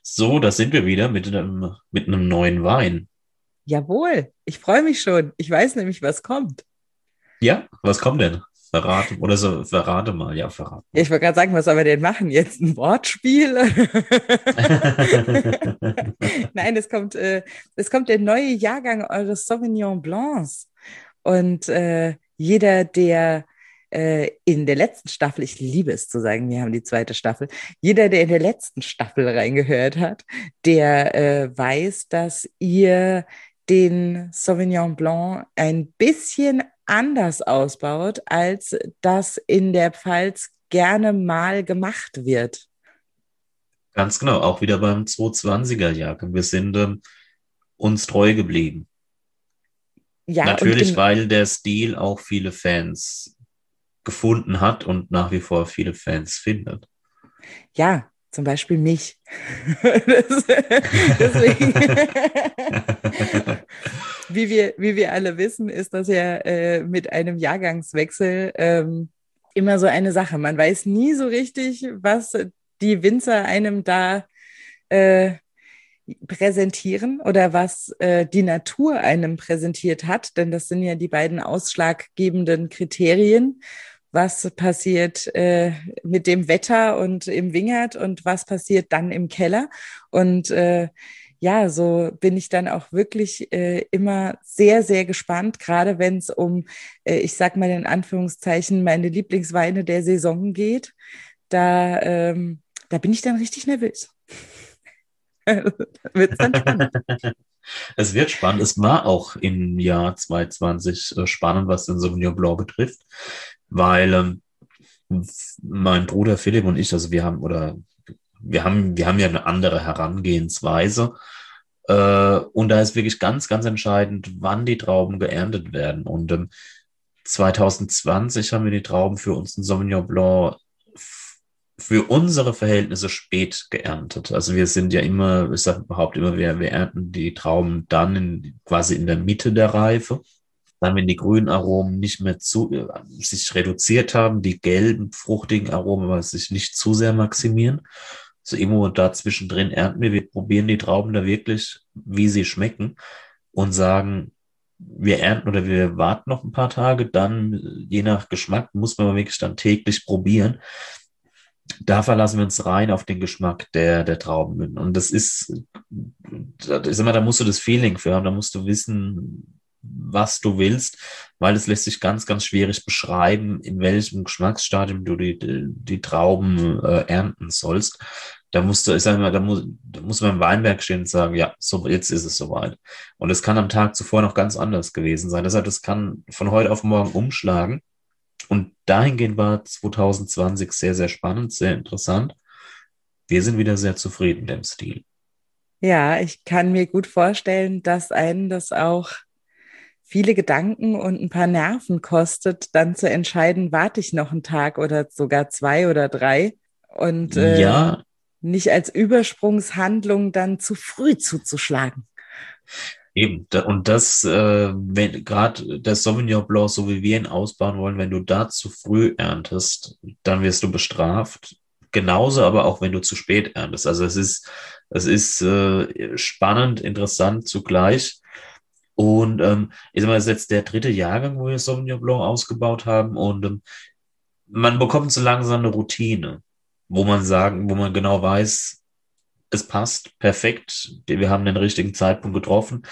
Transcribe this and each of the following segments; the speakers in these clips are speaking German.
So, da sind wir wieder mit einem neuen Wein. Jawohl, ich freue mich schon. Ich weiß nämlich, was kommt. Ja, was kommt denn? Verrate, oder so, verrate mal, ja, verrate Ja, mal. ich wollte gerade sagen, was soll wir denn machen? Jetzt ein Wortspiel? Nein, es kommt der neue Jahrgang eures Sauvignon Blancs. Und jeder, der in der letzten Staffel, ich liebe es zu sagen, wir haben die zweite Staffel, jeder, der in der letzten Staffel reingehört hat, der weiß, dass ihr den Sauvignon Blanc ein bisschen anders ausbaut, als das in der Pfalz gerne mal gemacht wird. Ganz genau, auch wieder beim 220er Jahrgang. Wir sind uns treu geblieben. Ja, und Natürlich, weil der Stil auch viele Fans gefunden hat und nach wie vor viele Fans findet. ja, zum Beispiel mich. Das, deswegen, wie wir alle wissen, ist das ja mit einem Jahrgangswechsel immer so eine Sache. Man weiß nie so richtig, was die Winzer einem da äh, präsentieren oder was die Natur einem präsentiert hat, denn das sind ja die beiden ausschlaggebenden Kriterien. Was passiert mit dem Wetter und im Wingert und was passiert dann im Keller? Und ja, so bin ich dann auch wirklich immer sehr, sehr gespannt, gerade wenn es um, ich sag mal in Anführungszeichen, meine Lieblingsweine der Saison geht. Da bin ich dann richtig nervös. Wird es dann spannend. Es wird spannend. Es war auch im Jahr 2020 spannend, was den Sauvignon Blanc betrifft, weil mein Bruder Philipp und ich, also wir haben ja eine andere Herangehensweise. Und da ist wirklich ganz, ganz entscheidend, wann die Trauben geerntet werden. Und 2020 haben wir die Trauben für uns in Sauvignon Blanc für unsere Verhältnisse spät geerntet. Also wir sind ja immer, ich sage überhaupt immer, wir ernten die Trauben dann quasi in der Mitte der Reife. Dann, wenn die grünen Aromen nicht mehr sich reduziert haben, die gelben, fruchtigen Aromen aber sich nicht zu sehr maximieren. So irgendwo da zwischendrin ernten wir probieren die Trauben da wirklich, wie sie schmecken und sagen, wir ernten oder wir warten noch ein paar Tage, dann je nach Geschmack muss man wirklich dann täglich probieren. Da verlassen wir uns rein auf den Geschmack der Trauben. Und das ist immer, da musst du das Feeling für haben, da musst du wissen, was du willst, weil es lässt sich ganz, ganz schwierig beschreiben, in welchem Geschmacksstadium du die Trauben ernten sollst. Da musst du, ich sag mal, da muss man im Weinberg stehen und sagen, ja, so, jetzt ist es soweit. Und es kann am Tag zuvor noch ganz anders gewesen sein. Deshalb, das kann von heute auf morgen umschlagen. Und dahingehend war 2020 sehr, sehr spannend, sehr interessant. Wir sind wieder sehr zufrieden mit dem Stil. Ja, ich kann mir gut vorstellen, dass einen das auch viele Gedanken und ein paar Nerven kostet, dann zu entscheiden, warte ich noch einen Tag oder sogar zwei oder drei und Ja, nicht als Übersprungshandlung dann zu früh zuzuschlagen. eben. Und das, wenn gerade der Sauvignon Blanc, so wie wir ihn ausbauen wollen, wenn du da zu früh erntest, dann wirst du bestraft. Genauso aber auch, wenn du zu spät erntest. Also es ist spannend, interessant zugleich. Und ich sag mal, das ist jetzt der dritte Jahrgang, wo wir Sauvignon Blanc ausgebaut haben. Und man bekommt so langsam eine Routine, wo man genau weiß, es passt perfekt. Wir haben den richtigen Zeitpunkt getroffen.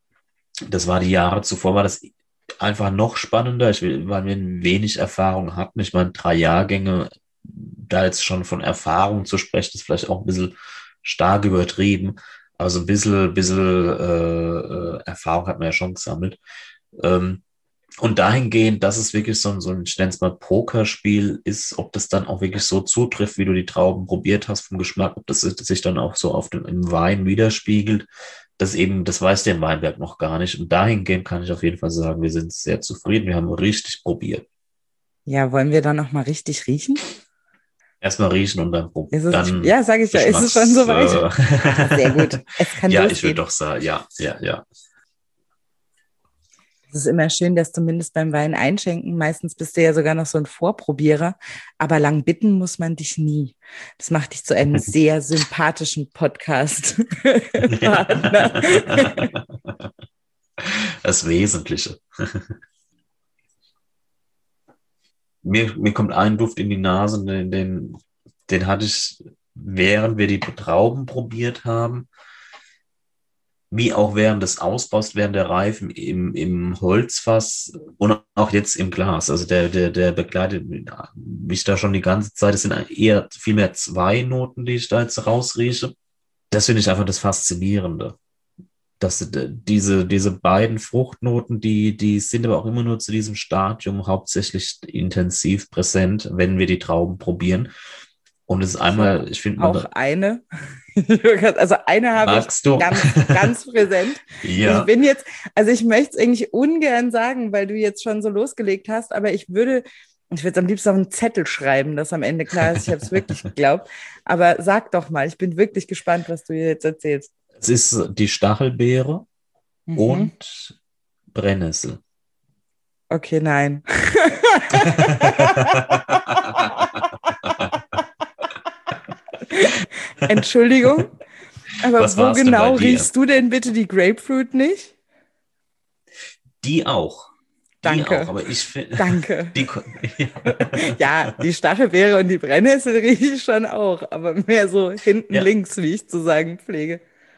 Das war die Jahre zuvor, war das einfach noch spannender, weil wir wenig Erfahrung hatten. Ich meine, 3 Jahrgänge, da jetzt schon von Erfahrung zu sprechen, ist vielleicht auch ein bisschen stark übertrieben. Aber so ein bisschen Erfahrung hat man ja schon gesammelt. Ähm, und dahingehend, dass es wirklich ich nenne es mal Pokerspiel ist, ob das dann auch wirklich so zutrifft, wie du die Trauben probiert hast vom Geschmack, ob das sich dann auch so im Wein widerspiegelt, das weiß der Weinberg noch gar nicht. Und dahingehend kann ich auf jeden Fall sagen, wir sind sehr zufrieden. Wir haben richtig probiert. Ja, wollen wir dann noch mal richtig riechen? Erstmal riechen und dann, Ist es, dann ja, sage ich ja, ist es schon Geschmacks. soweit? Sehr gut. Es kann Ja, ich würde losgehen. doch sagen, ja, ja, ja. Es ist immer schön, dass zumindest beim Wein einschenken, meistens bist du ja sogar noch so ein Vorprobierer, aber lang bitten muss man dich nie. Das macht dich zu einem sehr sympathischen Podcast-Partner. Das Wesentliche. Mir kommt ein Duft in die Nase, den hatte ich, während wir die Trauben probiert haben, wie auch während des Ausbaus, während der Reifen im Holzfass und auch jetzt im Glas. Also der begleitet mich da schon die ganze Zeit. Es sind eher vielmehr zwei Noten, die ich da jetzt rausrieche. Das finde ich einfach das Faszinierende. Dass diese beiden Fruchtnoten, die sind aber auch immer nur zu diesem Stadium hauptsächlich intensiv präsent, wenn wir die Trauben probieren. Und es ist einmal, ich finde auch eine. Also eine habe ich ganz präsent. Ja. Ich bin jetzt, also ich möchte es eigentlich ungern sagen, weil du jetzt schon so losgelegt hast, aber ich würde es am liebsten auf einen Zettel schreiben, dass am Ende klar ist, ich habe es wirklich geglaubt. Aber sag doch mal, ich bin wirklich gespannt, was du jetzt erzählst. Es ist die Stachelbeere und Brennnessel. Okay, nein. Entschuldigung, aber wo genau riechst du denn bitte die Grapefruit nicht? Die auch. Danke. Die auch, aber ich finde. Danke. Ja, die Stachelbeere und die Brennnessel rieche ich schon auch, aber mehr so hinten links, wie ich zu sagen pflege.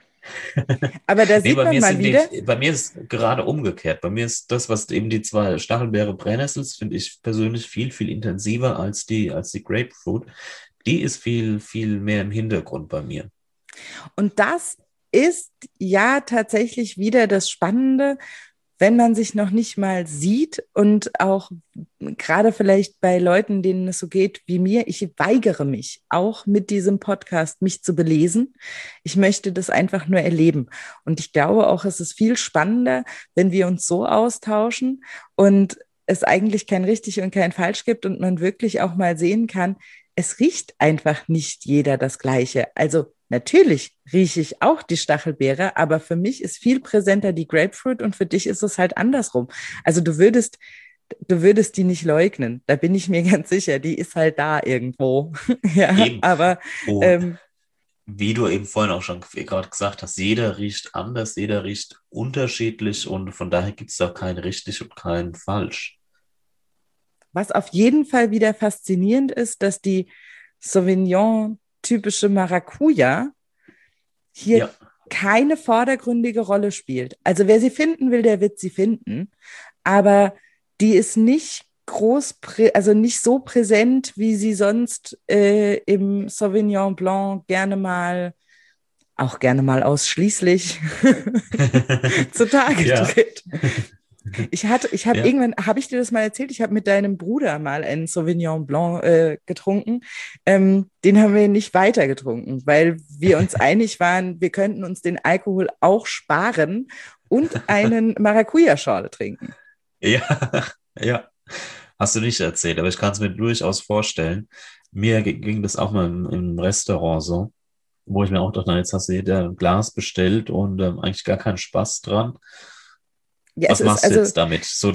Aber da sieht man mal wieder. Bei mir ist es gerade umgekehrt. Bei mir ist das, was eben die zwei Stachelbeere, Brennnessels, finde ich persönlich viel, viel intensiver als die Grapefruit. Die ist viel, viel mehr im Hintergrund bei mir. Und das ist ja tatsächlich wieder das Spannende, wenn man sich noch nicht mal sieht und auch gerade vielleicht bei Leuten, denen es so geht wie mir, ich weigere mich auch mit diesem Podcast, mich zu belesen. Ich möchte das einfach nur erleben. Und ich glaube auch, es ist viel spannender, wenn wir uns so austauschen und es eigentlich kein richtig und kein falsch gibt und man wirklich auch mal sehen kann, es riecht einfach nicht jeder das Gleiche. Also natürlich rieche ich auch die Stachelbeere, aber für mich ist viel präsenter die Grapefruit und für dich ist es halt andersrum. Also du würdest die nicht leugnen, da bin ich mir ganz sicher, die ist halt da irgendwo. Ja, eben. Aber wie du eben vorhin auch schon gerade gesagt hast, jeder riecht anders, jeder riecht unterschiedlich und von daher gibt es da kein richtig und kein falsch. Was auf jeden Fall wieder faszinierend ist, dass die Sauvignon-typische Maracuja hier keine vordergründige Rolle spielt. Also wer sie finden will, der wird sie finden. Aber die ist nicht also nicht so präsent, wie sie sonst im Sauvignon Blanc gerne mal ausschließlich zutage tritt. Irgendwann, habe ich dir das mal erzählt? Ich habe mit deinem Bruder mal einen Sauvignon Blanc getrunken. Den haben wir nicht weiter getrunken, weil wir uns einig waren, wir könnten uns den Alkohol auch sparen und einen Maracuja-Schorle trinken. Ja. Hast du nicht erzählt, aber ich kann es mir durchaus vorstellen. Mir ging das auch mal im Restaurant so, wo ich mir auch dachte, jetzt hast du jeder ein Glas bestellt und eigentlich gar keinen Spaß dran. Ja, was machst du jetzt damit? So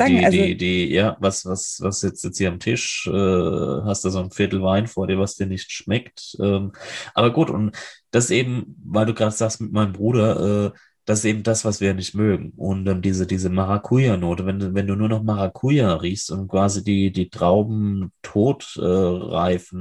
was jetzt hier am Tisch? Hast du so ein Viertel Wein vor dir, was dir nicht schmeckt? Aber gut, und das eben, weil du gerade sagst mit meinem Bruder, das ist eben das, was wir nicht mögen. Und diese Maracuja-Note, wenn du nur noch Maracuja riechst und quasi die Trauben totgereift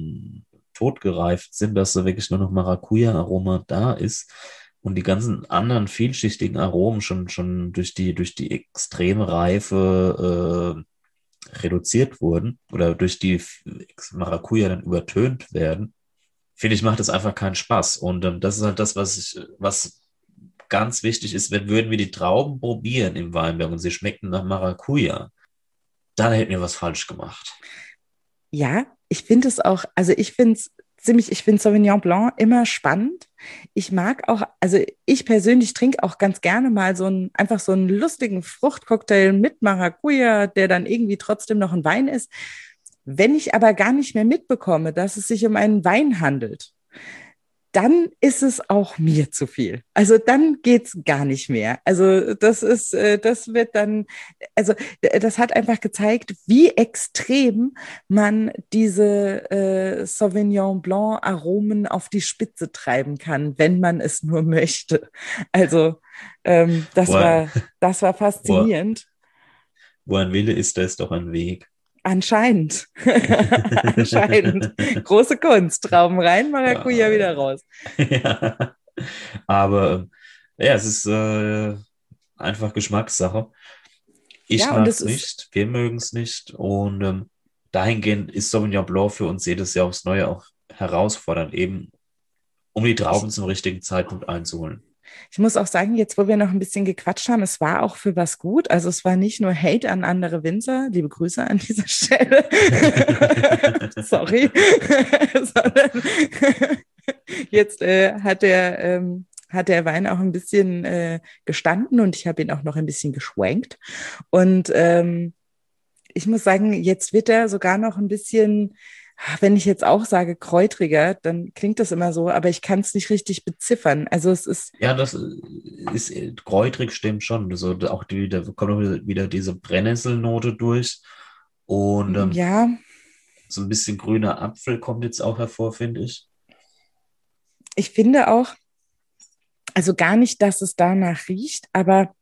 sind, dass da wirklich nur noch Maracuja-Aroma da ist. Und die ganzen anderen vielschichtigen Aromen schon durch die extreme Reife reduziert wurden oder durch die Maracuja dann übertönt werden, finde ich, macht das einfach keinen Spaß. Und das ist halt das, was ganz wichtig ist, würden wir die Trauben probieren im Weinberg und sie schmecken nach Maracuja, dann hätten wir was falsch gemacht. Ja, ich finde es auch, also ich finde Sauvignon Blanc immer spannend. Ich mag auch, also ich persönlich trinke auch ganz gerne mal einfach so einen lustigen Fruchtcocktail mit Maracuja, der dann irgendwie trotzdem noch ein Wein ist. Wenn ich aber gar nicht mehr mitbekomme, dass es sich um einen Wein handelt, dann ist es auch mir zu viel. Also dann geht's gar nicht mehr. Also das wird dann, also das hat einfach gezeigt, wie extrem man diese Sauvignon Blanc Aromen auf die Spitze treiben kann, wenn man es nur möchte. Also Wo, das war wo, faszinierend. wo ein Wille ist, da ist doch ein Weg. Anscheinend. Anscheinend. Große Kunst. Trauben rein, Maracuja Ja, wieder raus. ja. Aber ja, es ist einfach Geschmackssache. Ich Ja, und mag es es ist, nicht, wir mögen es nicht. Und dahingehend ist Sauvignon Blanc für uns jedes Jahr aufs Neue auch herausfordernd, eben um die ich, Trauben zum richtigen Zeitpunkt einzuholen. ich muss auch sagen, jetzt, wo wir noch ein bisschen gequatscht haben, es war auch für was gut. Also es war nicht nur Hate an andere Winzer, liebe Grüße an dieser Stelle. Sorry. Sondern jetzt hat der Wein auch ein bisschen gestanden und ich habe ihn auch noch ein bisschen geschwenkt. Und ich muss sagen, jetzt wird er sogar noch ein bisschen, wenn ich jetzt auch sage kräutriger, dann klingt das immer so, aber ich kann es nicht richtig beziffern. Also es ist, Ja, das ist kräutrig, stimmt schon. Also auch da kommt auch wieder diese Brennnesselnote durch. Und ja, so ein bisschen grüner Apfel kommt jetzt auch hervor, finde ich. ich finde auch, also gar nicht, dass es danach riecht, aber,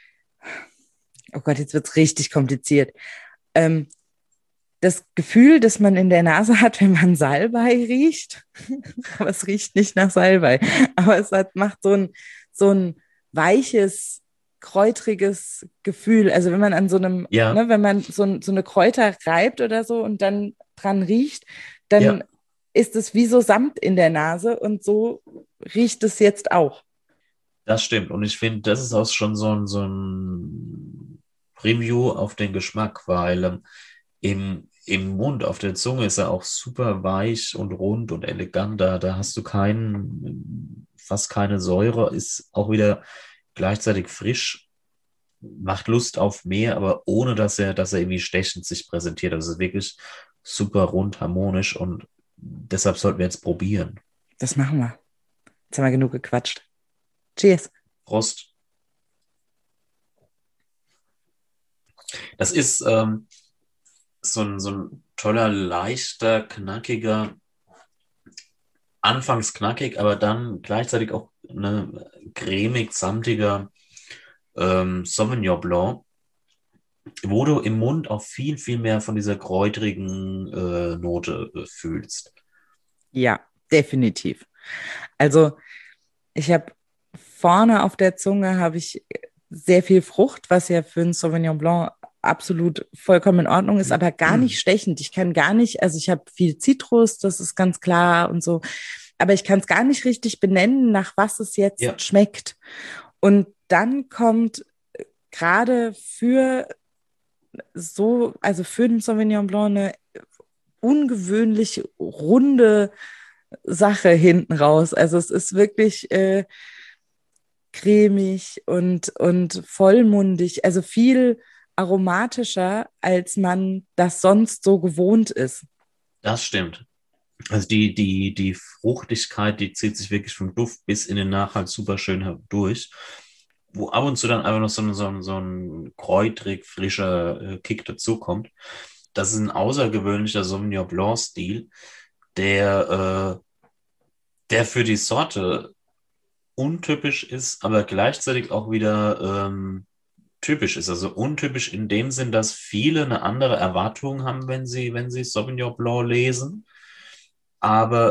oh Gott, jetzt wird es richtig kompliziert. Ähm, das Gefühl, das man in der Nase hat, wenn man Salbei riecht, aber es riecht nicht nach Salbei, aber macht so ein weiches, kräutriges Gefühl. Also wenn man an so einem, Ja, ne, wenn man so eine Kräuter reibt oder so und dann dran riecht, dann ja, ist es wie so Samt in der Nase und so riecht es jetzt auch. das stimmt. Und ich finde, das ist auch schon so ein Preview auf den Geschmack, weil im Mund, auf der Zunge ist er auch super weich und rund und elegant. Da hast du fast keine Säure, ist auch wieder gleichzeitig frisch, macht Lust auf mehr, aber ohne dass er irgendwie stechend sich präsentiert. Also es ist wirklich super rund, harmonisch und deshalb sollten wir jetzt probieren. Das machen wir. Jetzt haben wir genug gequatscht. Cheers. Prost. Das ist so ein toller, leichter, knackiger, anfangs knackig, aber dann gleichzeitig auch cremig, samtiger Sauvignon Blanc, wo du im Mund auch viel, viel mehr von dieser kräutrigen Note fühlst. Ja, definitiv. Also ich habe vorne auf der Zunge habe ich sehr viel Frucht, was ja für einen Sauvignon Blanc absolut vollkommen in Ordnung ist, aber gar nicht stechend. Ich kann gar nicht, also ich habe viel Zitrus, das ist ganz klar und so, aber ich kann es gar nicht richtig benennen, nach was es Ja, jetzt schmeckt. Und dann kommt gerade für so, also für den Sauvignon Blanc eine ungewöhnlich runde Sache hinten raus. Also es ist wirklich cremig und vollmundig, also viel aromatischer, als man das sonst so gewohnt ist. das stimmt. Also die Fruchtigkeit, die zieht sich wirklich vom Duft bis in den Nachhalt super schön durch. Wo ab und zu dann einfach noch so ein kräutrig frischer Kick dazukommt. Das ist ein außergewöhnlicher Sauvignon Blanc-Stil, der für die Sorte untypisch ist, aber gleichzeitig auch wieder typisch ist. Also untypisch in dem Sinn, dass viele eine andere Erwartung haben, wenn sie Sauvignon Blanc lesen, aber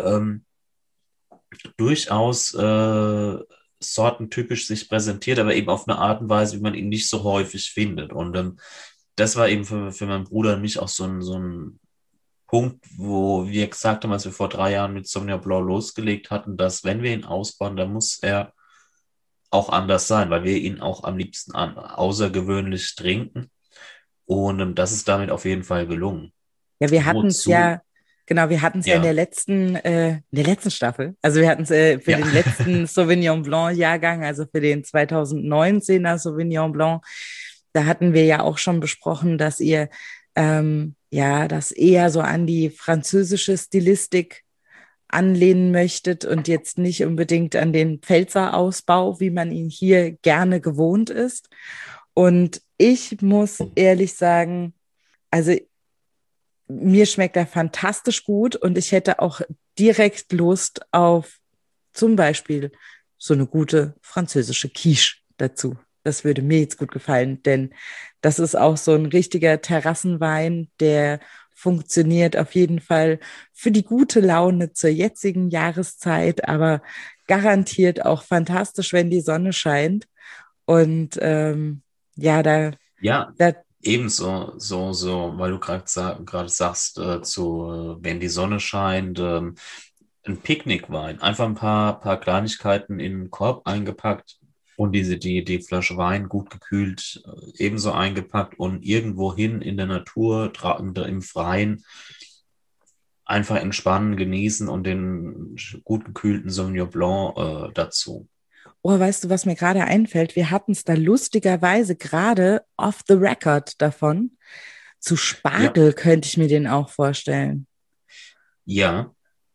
durchaus sortentypisch sich präsentiert, aber eben auf eine Art und Weise, wie man ihn nicht so häufig findet. Und das war eben für meinen Bruder und mich auch so ein Punkt, wo wir gesagt haben, als wir vor 3 Jahren mit Sauvignon Blanc losgelegt hatten, dass wenn wir ihn ausbauen, dann muss er auch anders sein, weil wir ihn auch am liebsten außergewöhnlich trinken. Und das ist damit auf jeden Fall gelungen. Ja, wir hatten es Wozu? ja, genau, wir hatten es ja Ja, in der letzten Staffel. Also wir hatten es für ja, den letzten Sauvignon Blanc Jahrgang, also für den 2019er Sauvignon Blanc. Da hatten wir ja auch schon besprochen, dass ihr ja das eher so an die französische Stilistik anlehnen möchtet und jetzt nicht unbedingt an den Pfälzer-Ausbau, wie man ihn hier gerne gewohnt ist. Und ich muss ehrlich sagen, also mir schmeckt er fantastisch gut und ich hätte auch direkt Lust auf zum Beispiel so eine gute französische Quiche dazu. Das würde mir jetzt gut gefallen, denn das ist auch so ein richtiger Terrassenwein, der funktioniert auf jeden Fall für die gute Laune zur jetzigen Jahreszeit, aber garantiert auch fantastisch, wenn die Sonne scheint. Und ja, Ja, da, ebenso, weil du gerade sagst, wenn die Sonne scheint, ein Picknickwein, einfach ein paar Kleinigkeiten in den Korb eingepackt und die Flasche Wein gut gekühlt, ebenso eingepackt und irgendwo hin in der Natur, im Freien, einfach entspannen, genießen und den gut gekühlten Sauvignon Blanc dazu. oh, weißt du, was mir gerade einfällt? Wir hatten es da lustigerweise gerade off the record davon. Zu Ja, Spargel könnte ich mir den auch vorstellen. ja,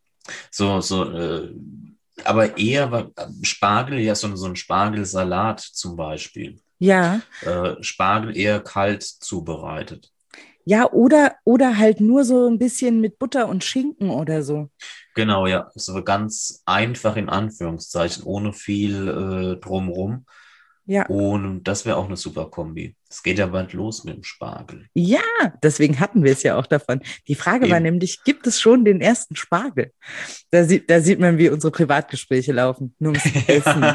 aber Spargel, ja, so ein Spargelsalat zum Beispiel. Ja, Spargel eher kalt zubereitet. ja, oder halt nur so ein bisschen mit Butter und Schinken oder so. Genau, ja, so ganz einfach in Anführungszeichen, ohne viel drumrum. Ja, Und das wäre auch eine super Kombi. Es geht ja bald los mit dem Spargel. ja, deswegen hatten wir es ja auch davon. Die Frage war Eben. nämlich, gibt es schon den ersten Spargel? Da sieht man, wie unsere Privatgespräche laufen, nur ums Essen.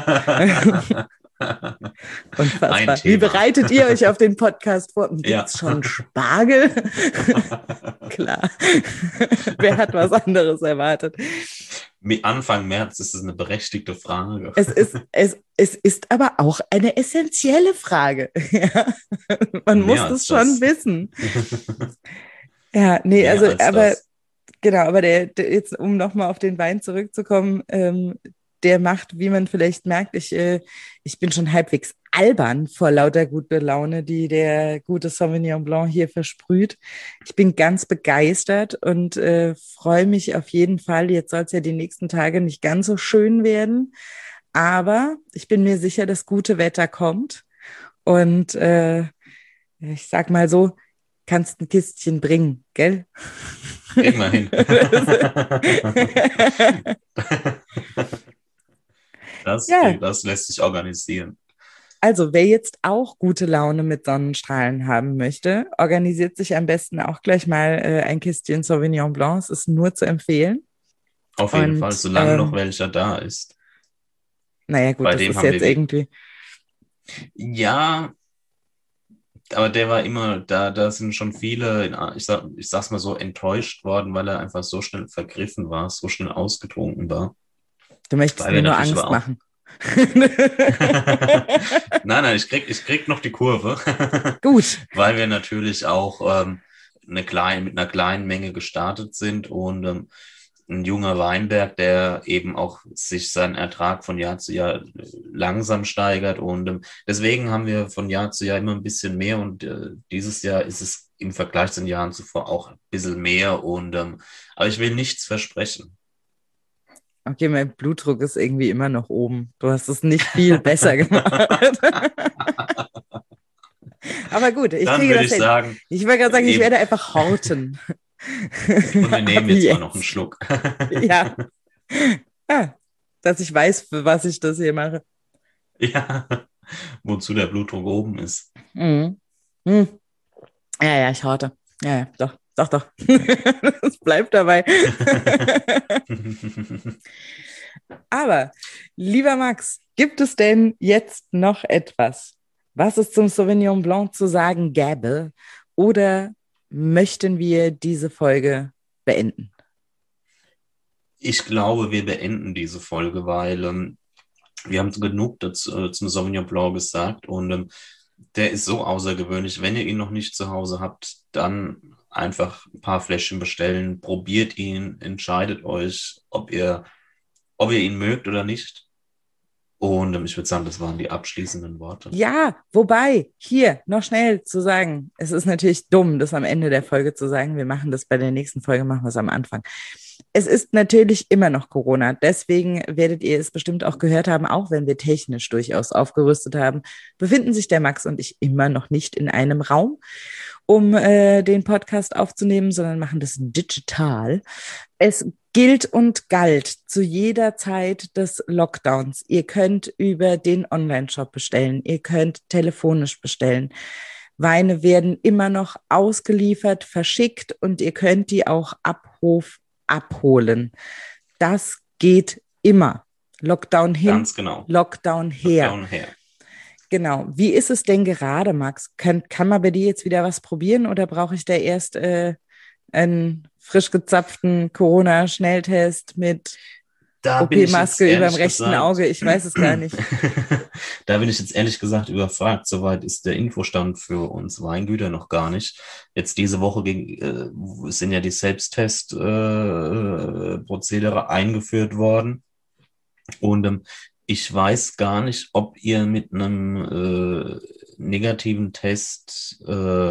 Ein Unfassbar. Wie Thema. bereitet ihr euch auf den Podcast vor? Gibt Ja. es schon Spargel? Klar. Wer hat was anderes erwartet? Anfang März ist es eine berechtigte Frage. Es ist aber auch eine essentielle Frage. Ja. Man Mehr muss als das schon das. wissen. Ja, nee, Mehr also, als aber das. genau, aber der jetzt, um nochmal auf den Wein zurückzukommen, der macht, wie man vielleicht merkt, ich bin schon halbwegs albern vor lauter gute Laune, die der gute Sauvignon Blanc hier versprüht. Ich bin ganz begeistert und freue mich auf jeden Fall. Jetzt soll es ja die nächsten Tage nicht ganz so schön werden, aber ich bin mir sicher, das gute Wetter kommt und ich sag mal so, kannst ein Kistchen bringen, gell? Kriegen wir hin. Ja, Das lässt sich organisieren. also wer jetzt auch gute Laune mit Sonnenstrahlen haben möchte, organisiert sich am besten auch gleich mal ein Kistchen Sauvignon Blanc. Es ist nur zu empfehlen. Auf jeden Fall, Und solange noch welcher da ist. naja, gut, Bei das dem ist haben jetzt wir irgendwie. Ja, aber der war immer, da sind schon viele, ich sag's mal so, enttäuscht worden, weil er einfach so schnell vergriffen war, so schnell ausgetrunken war. Du möchtest Weil mir wir nur natürlich Angst aber auch. machen. Nein, ich krieg noch die Kurve. Gut. Weil wir natürlich auch mit einer kleinen Menge gestartet sind und ein junger Weinberg, der eben auch sich seinen Ertrag von Jahr zu Jahr langsam steigert. Und deswegen haben wir von Jahr zu Jahr immer ein bisschen mehr. Und dieses Jahr ist es im Vergleich zu den Jahren zuvor auch ein bisschen mehr. Aber ich will nichts versprechen. Okay, mein Blutdruck ist irgendwie immer noch oben. Du hast es nicht viel besser gemacht. Aber gut, ich Dann kriege würde das ich hin. sagen, Ich wollte gerade sagen, ich eben. werde einfach horten. Und wir Ab nehmen jetzt mal noch einen jetzt. Schluck. Ja. Ja, dass ich weiß, für was ich das hier mache. Ja, wozu der Blutdruck oben ist. Mhm. Mhm. Ja, ja, ich horte. Ja, ja, doch, doch, doch. Es bleibt dabei. Aber, lieber Max, gibt es denn jetzt noch etwas, was es zum Sauvignon Blanc zu sagen gäbe? Oder möchten wir diese Folge beenden? Ich glaube, wir beenden diese Folge, weil wir haben genug dazu, zum Sauvignon Blanc gesagt und der ist so außergewöhnlich. Wenn ihr ihn noch nicht zu Hause habt, dann einfach ein paar Fläschchen bestellen, probiert ihn, entscheidet euch, ob ihr ihn mögt oder nicht. Und ich würde sagen, das waren die abschließenden Worte. Ja, wobei, hier noch schnell zu sagen, es ist natürlich dumm, das am Ende der Folge zu sagen. Wir machen das bei der nächsten Folge, machen wir es am Anfang. Es ist natürlich immer noch Corona. Deswegen werdet ihr es bestimmt auch gehört haben, auch wenn wir technisch durchaus aufgerüstet haben, befinden sich der Max und ich immer noch nicht in einem Raum, um den Podcast aufzunehmen, sondern machen das digital. Es gilt und galt zu jeder Zeit des Lockdowns. Ihr könnt über den Online-Shop bestellen. Ihr könnt telefonisch bestellen. Weine werden immer noch ausgeliefert, verschickt und ihr könnt die auch abholen. Das geht immer. Lockdown hin, Ganz genau. Lockdown her. Lockdown her. Genau. Wie ist es denn gerade, Max? Kann man bei dir jetzt wieder was probieren oder brauche ich da erst einen frisch gezapften Corona-Schnelltest mit OP-Maske über dem rechten Auge? Ich weiß es gar nicht. Da bin ich jetzt ehrlich gesagt überfragt. Soweit ist der Infostand für uns Weingüter noch gar nicht. Jetzt diese Woche sind ja die Selbsttest-Prozedere eingeführt worden. Und ich weiß gar nicht, ob ihr mit einem negativen Test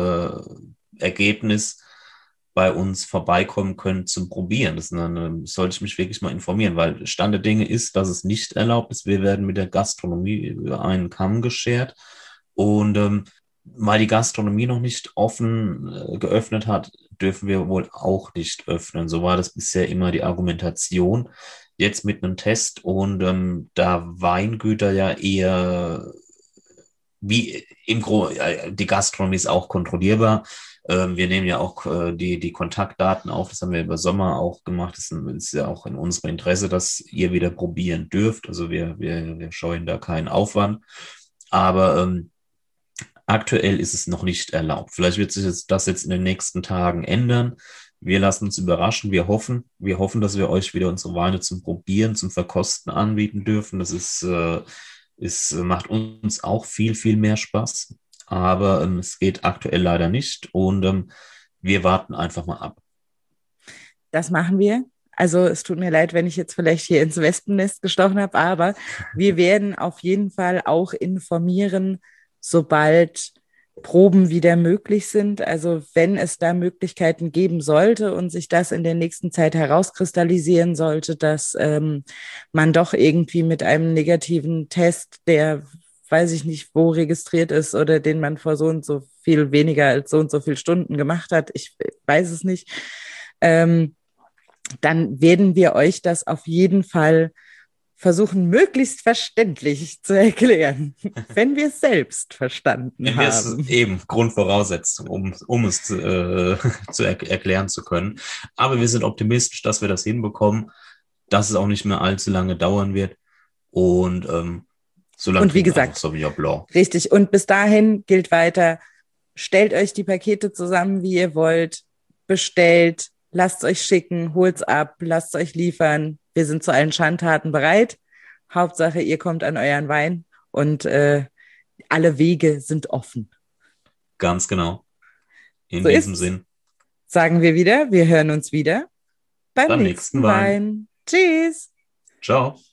Ergebnis bei uns vorbeikommen könnt zum Probieren. Sollte ich mich wirklich mal informieren, weil Stand der Dinge ist, dass es nicht erlaubt ist. Wir werden mit der Gastronomie über einen Kamm geschert. Und weil die Gastronomie noch nicht offen geöffnet hat, dürfen wir wohl auch nicht öffnen. So war das bisher immer die Argumentation. Jetzt mit einem Test und da Weingüter ja eher wie die Gastronomie ist auch kontrollierbar. Wir nehmen ja auch die Kontaktdaten auf. Das haben wir über Sommer auch gemacht. Das ist ja auch in unserem Interesse, dass ihr wieder probieren dürft. Also wir scheuen da keinen Aufwand. Aber aktuell ist es noch nicht erlaubt. Vielleicht wird sich das jetzt in den nächsten Tagen ändern. Wir lassen uns überraschen. Wir hoffen, dass wir euch wieder unsere Weine zum Probieren, zum Verkosten anbieten dürfen. Das macht uns auch viel, viel mehr Spaß. Aber es geht aktuell leider nicht. Und wir warten einfach mal ab. Das machen wir. Also es tut mir leid, wenn ich jetzt vielleicht hier ins Wespennest gestochen habe, aber wir werden auf jeden Fall auch informieren, sobald Proben wieder möglich sind. Also wenn es da Möglichkeiten geben sollte und sich das in der nächsten Zeit herauskristallisieren sollte, dass man doch irgendwie mit einem negativen Test, der weiß ich nicht, wo registriert ist oder den man vor so und so viel weniger als so und so viele Stunden gemacht hat, ich weiß es nicht, dann werden wir euch das auf jeden Fall versuchen, möglichst verständlich zu erklären, wenn wir es selbst verstanden haben. Das ist eben Grundvoraussetzung, um es erklären zu können. Aber wir sind optimistisch, dass wir das hinbekommen, dass es auch nicht mehr allzu lange dauern wird. Und solange wie gesagt, Sauvignon Blanc. Richtig. Und bis dahin gilt weiter, stellt euch die Pakete zusammen, wie ihr wollt, bestellt, lasst euch schicken, holt's ab, lasst euch liefern. Wir sind zu allen Schandtaten bereit. Hauptsache, ihr kommt an euren Wein und alle Wege sind offen. Ganz genau. In diesem Sinn. Sagen wir wieder, wir hören uns wieder beim nächsten Wein. Tschüss. Ciao.